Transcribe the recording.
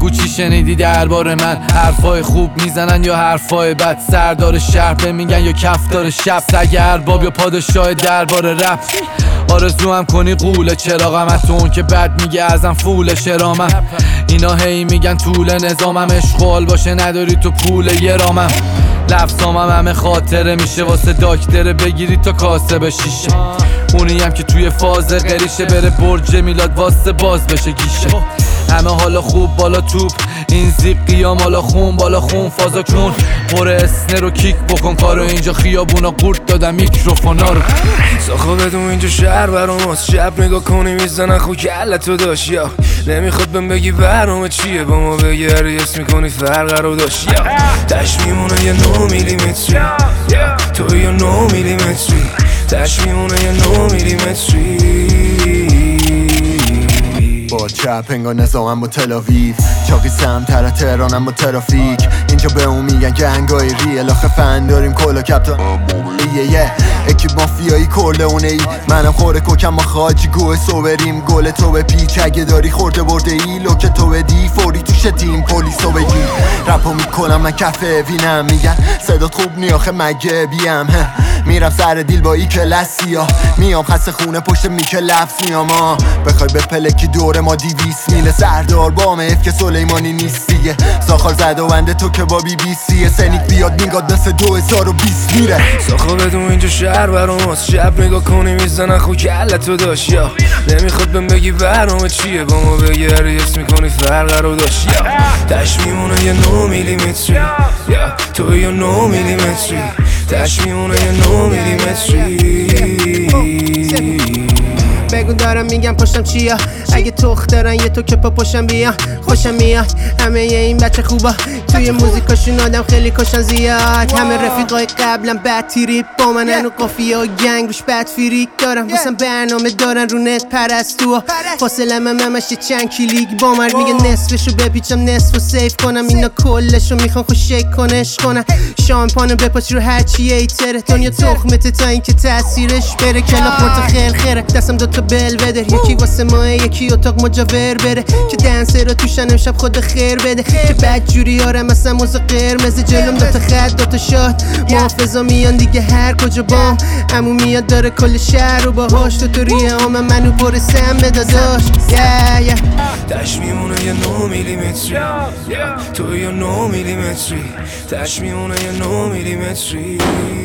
بگو چی شنیدی درباره من. حرفای خوب میزنن یا حرفای بد، سردار شهر به میگن یا کفدار شب، سگ ارباب یا پادشاه درباره رپ. آرزو هم کنی قوله چراغم، تو اون که بد میگه ازم فول شرامم. اینا هی میگن طول نظامم، اشغال باشه نداری تو پول یه رامم. لفظامم همه خاطره میشه واسه داکتره بگیری تا کاسه به شیشه. اونی هم که توی فاز قریشه بره برج میلاد واسه باز بشه گیشه. همه حالا خوب بالا توپ، این زیق قیام حالا خون بالا خون فازا کن. پر اسنه رو کیک بکن کارو، اینجا خیابونا قورت دادم میکروفونا رو. ساخو بدون اینجا شهر برام از شب نگاه کنی میزنن خو کلتو داشت، یا نمیخواد بهم بگی برنامه چیه، با ما بگردی اسم میکنی فرق رو داشت، یا تش میمونه یه 9 میلیمتری، تو یه 9 میلیمتری، تش میمونه یه 9 میلیمتری. با چپ انگار نظامم با تلاویو، چاقی سمتر تهرانم با ترافیک. اینجا به اون میگن گنگای ریل، آخه فن داریم کلا کپتا یه اکیب مافیایی کرلونه ای. منم خوره کوکم ما خاجی گوه سوبریم، گل تو به پیچ اگه داری خورده برده ای. لوک تو بدی فوری توش تیم پلیسو بگیر. رپو میکنم من کفه وینم، میگن صدات خوب نی آخه مگه بیم. میرم سر دیل با ای کلاسیا، میام خسته خونه پشت میک لفظ میام. بخوای به پلکی دور ما 200 میله، سردار بام اف که سلیمانی نیست دیگه. ساخار زد و بنده تو که با بی بی سی، سنیک بیاد میگاد مثل 2020 میره. ساخو بدون اینجا شهر برام از شب نگاه کنی میزنن خو کلتو داشت، یا نمیخواد بهم بگی برنامه چیه، با ما بگردی اسم میکنی فرق رو داشت، یا تش میمونه یه 9 میلیمتری، یا تو یه 9 میلیمتری، تش میمونه یه 9 میلیمتری. بگو دارم میگم پشتم چیا، اگه تخت دارن یه تو که پا پشتم بیا. خوشم میاد همه این بچه خوبا، توی موزیکاشون آدم خیلی کشن زیاد. همه رفیقای قبلم بد تیریپ با منن و قافیه و گنگ روش بد فریک دارم. واسم برنامه دارن رو نت پرستو، فاصله من همش چند کلیک با من. میگه نصفشو بپیچم نصفو سیف کنم، اینا کلشو میخوان خوش شیک کنش کنن. شامپانو بپاچ رو هرچی ایتره، دنیا تخمته تا اینکه تاثیرش بره. کلا پورت خیل خیره دستم دوتا بلوeder، یکی واسه ماه یکی اتاق مجاور بره. که دنسه رو توشن امشب خود خیر بده، که بد جوری آرم مثلا موزه قرمز. جلوم دوتا خط دوتا شاد، محافظا میان دیگه هر کجا بام. عمو میاد داره کل شهر رو باهاش، تو ریه آمم منو پرسم به داداش. تش میمونه یه 9 میلیمتری، تو یه 9 میلیمتری، تش میمونه یه 9 میلیمتری.